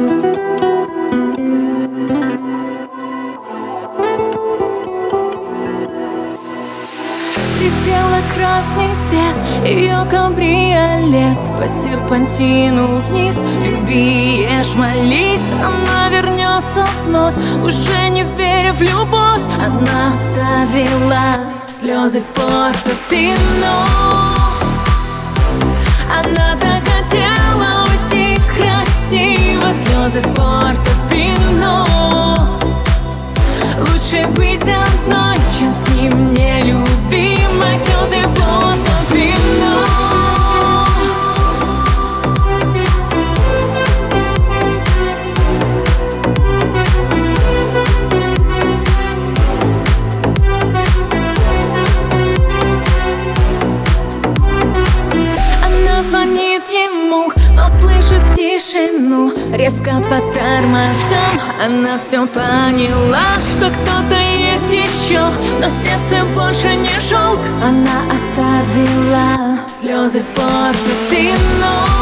Летела красный свет, ее кабриолет по серпантину вниз. Любишь, молись, она вернется вновь. Уже не веря в любовь, она оставила слезы в Портофино. Она так хотела уйти красиво. Слезы в Портофино. Лучше быть одной, чем с ним нелюбимой. Слезы в Портофино. Она звонит ему, но слышит тишину. Резко по тормозам она все поняла, что кто-то есть еще, но сердце больше не шелк. Она оставила слезы в Портофино.